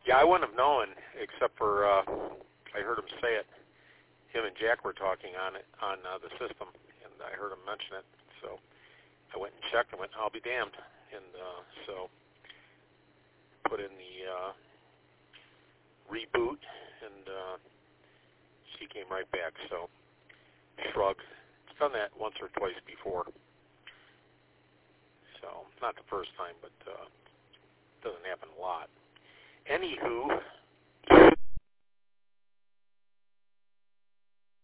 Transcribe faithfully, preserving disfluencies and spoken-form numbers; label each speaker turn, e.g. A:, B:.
A: Yeah, I wouldn't have known except for uh, I heard him say it. Him and Jack were talking on it on uh, the system, and I heard him mention it. So I went and checked and went, I'll be damned. And uh, so put in the uh, reboot, and uh, she came right back. So shrug. It's done that once or twice before. So not the first time, but uh, doesn't happen a lot. Anywho,